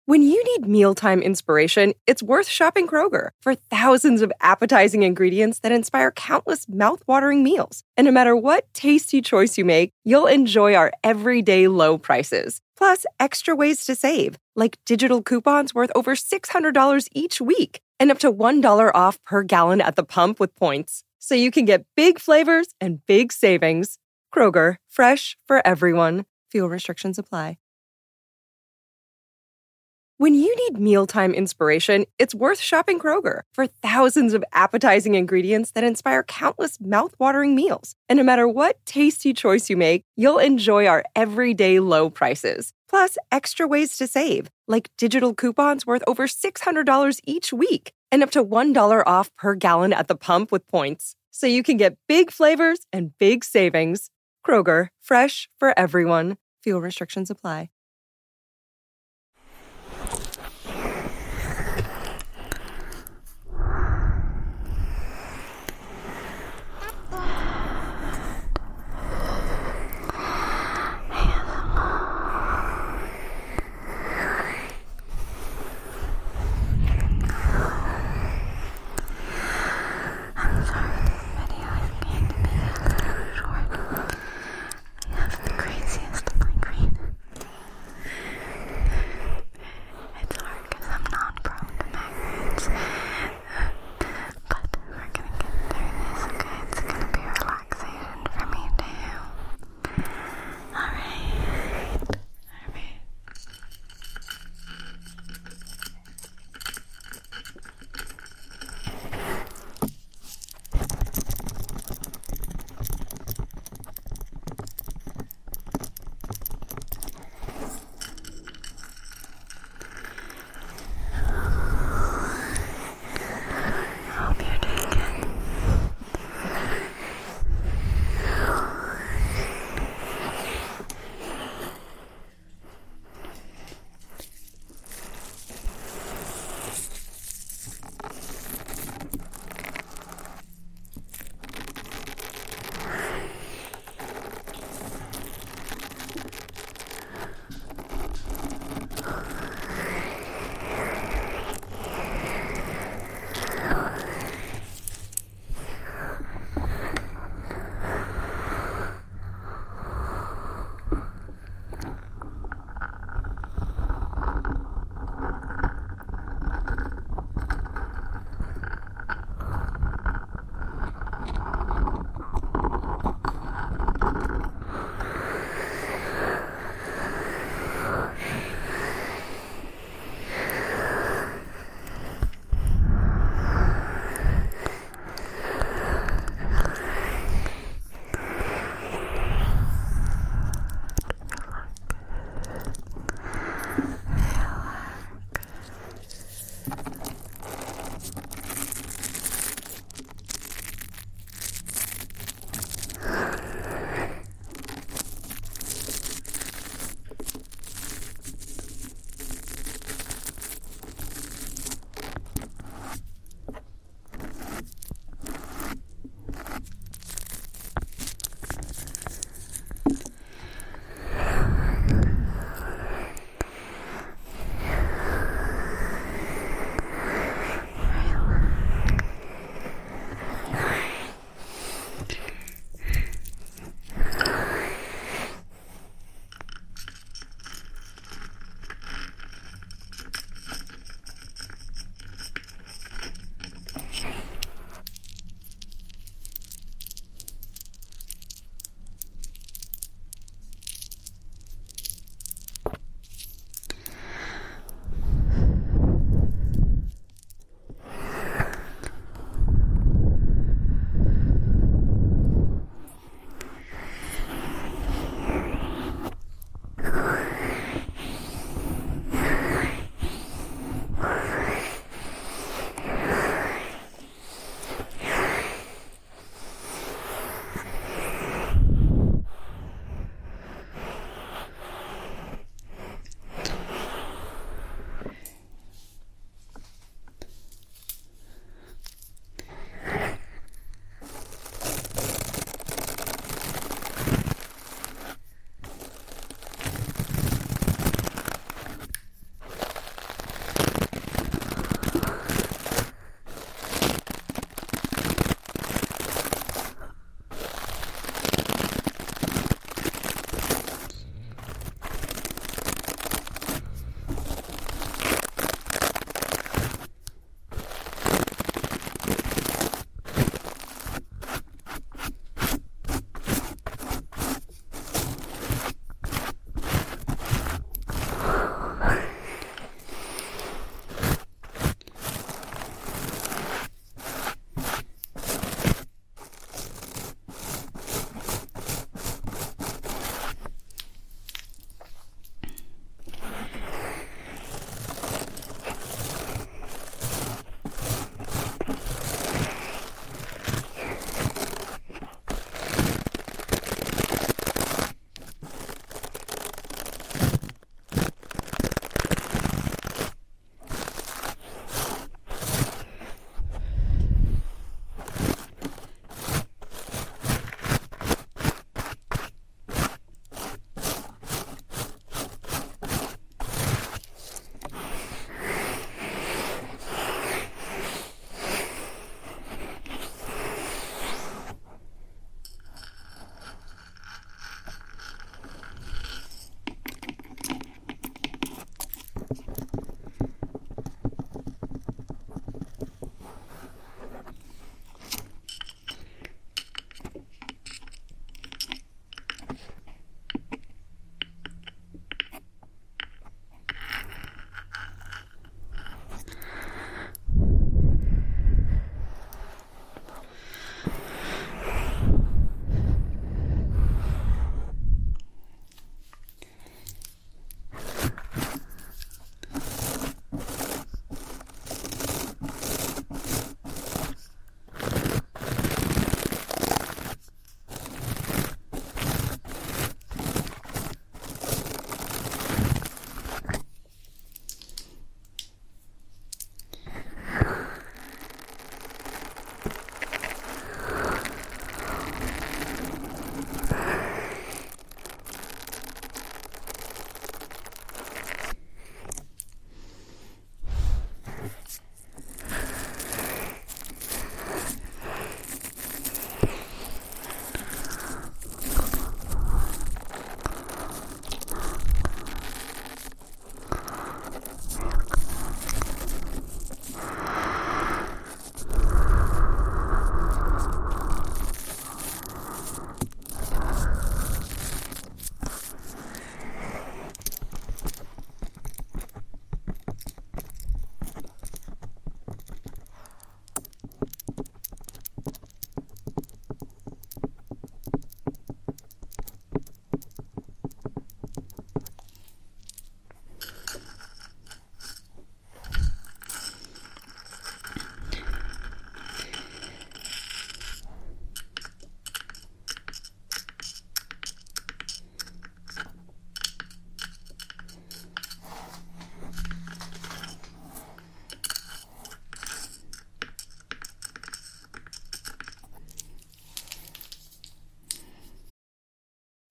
When you need mealtime inspiration, it's worth shopping Kroger for thousands of appetizing ingredients that inspire countless mouth-watering meals. And no matter what tasty choice you make, you'll enjoy our everyday low prices. Plus, extra ways to save, like digital coupons worth over $600 each week and up to $1 off per gallon at the pump with points. So you can get big flavors and big savings. Kroger, fresh for everyone. Fuel restrictions apply. When you need mealtime inspiration, it's worth shopping Kroger for thousands of appetizing ingredients that inspire countless mouth-watering meals. And no matter what tasty choice you make, you'll enjoy our everyday low prices. Plus, extra ways to save, like digital coupons worth over $600 each week and up to $1 off per gallon at the pump with points. So you can get big flavors and big savings. Kroger, fresh for everyone. Fuel restrictions apply.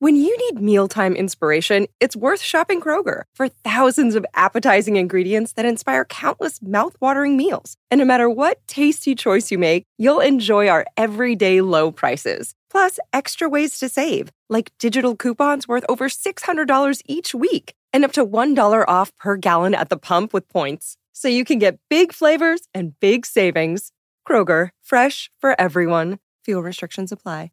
When you need mealtime inspiration, it's worth shopping Kroger for thousands of appetizing ingredients that inspire countless mouthwatering meals. And no matter what tasty choice you make, you'll enjoy our everyday low prices. Plus, extra ways to save, like digital coupons worth over $600 each week and up to $1 off per gallon at the pump with points. So you can get big flavors and big savings. Kroger, fresh for everyone. Fuel restrictions apply.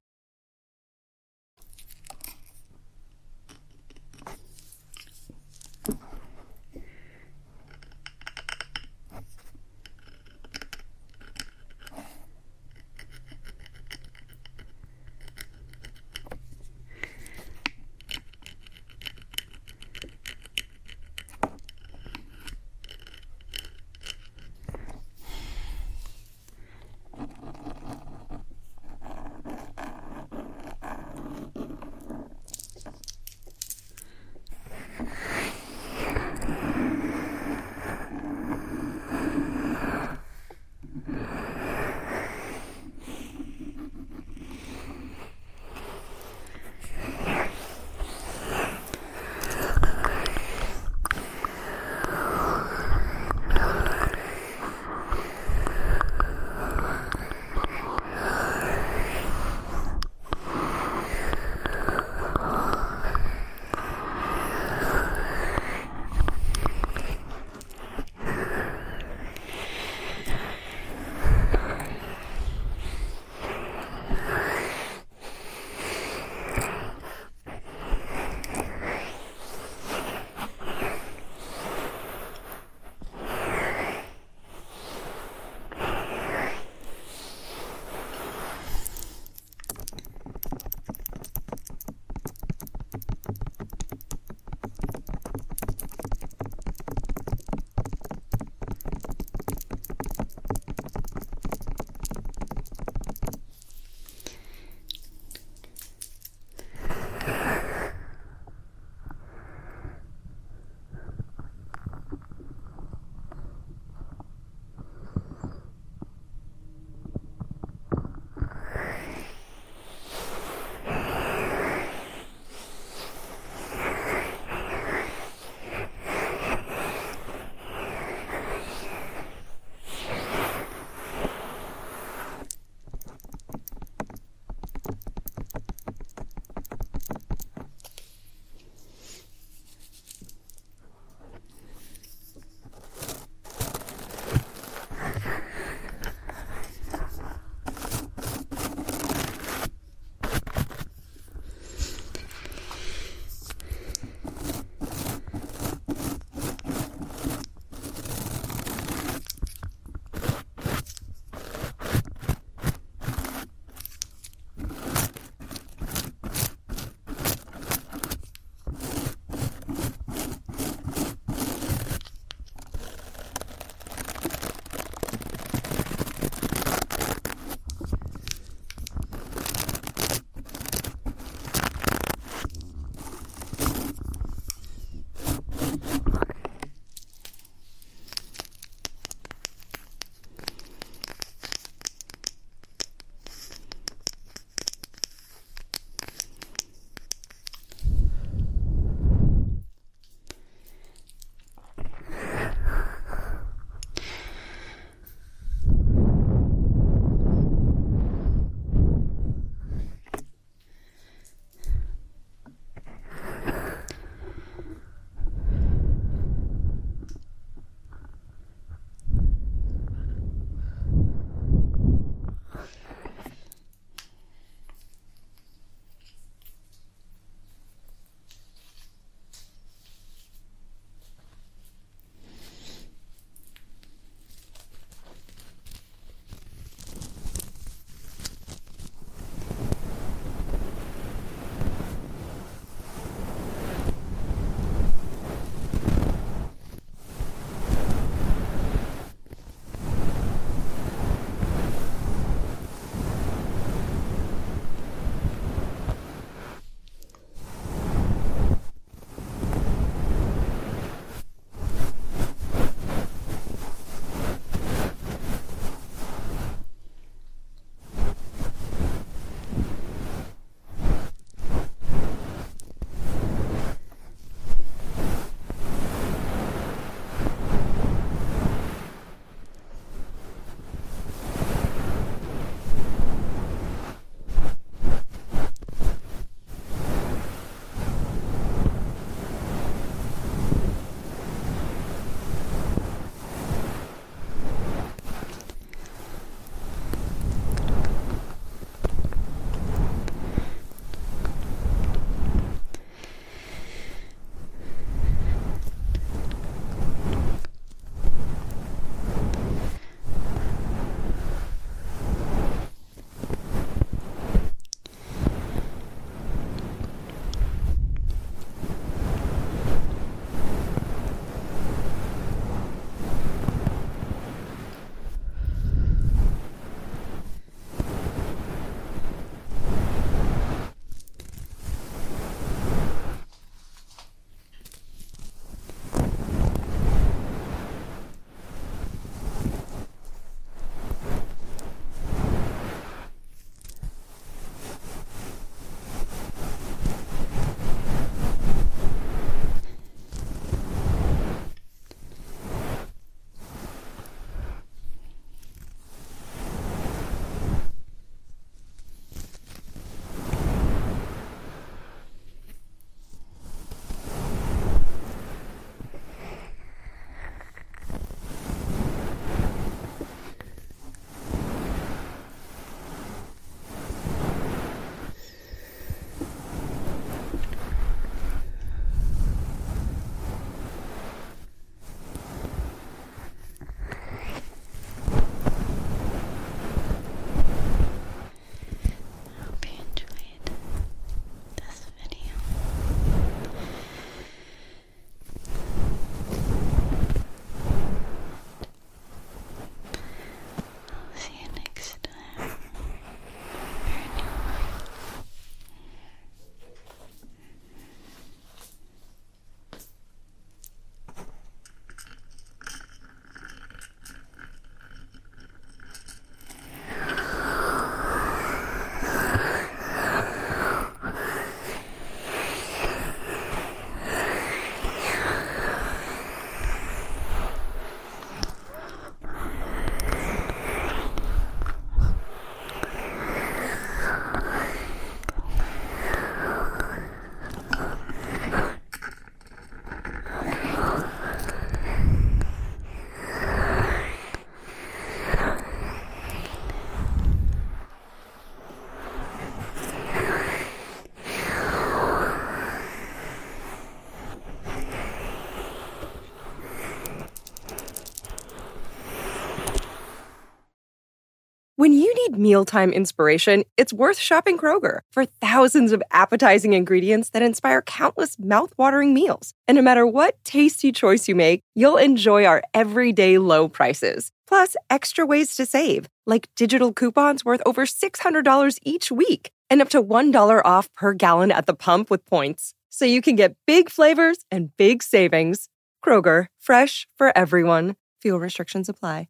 When you need mealtime inspiration, it's worth shopping Kroger for thousands of appetizing ingredients that inspire countless mouth-watering meals. And no matter what tasty choice you make, you'll enjoy our everyday low prices. Plus, extra ways to save, like digital coupons worth over $600 each week and up to $1 off per gallon at the pump with points. So you can get big flavors and big savings. Kroger, fresh for everyone. Fuel restrictions apply.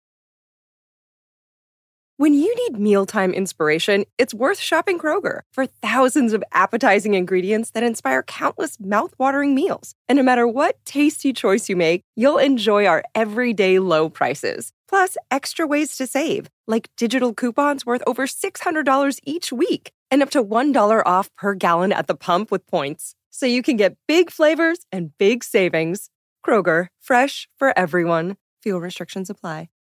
When you need mealtime inspiration, it's worth shopping Kroger for thousands of appetizing ingredients that inspire countless mouth-watering meals. And no matter what tasty choice you make, you'll enjoy our everyday low prices. Plus, extra ways to save, like digital coupons worth over $600 each week and up to $1 off per gallon at the pump with points. So you can get big flavors and big savings. Kroger, fresh for everyone. Fuel restrictions apply.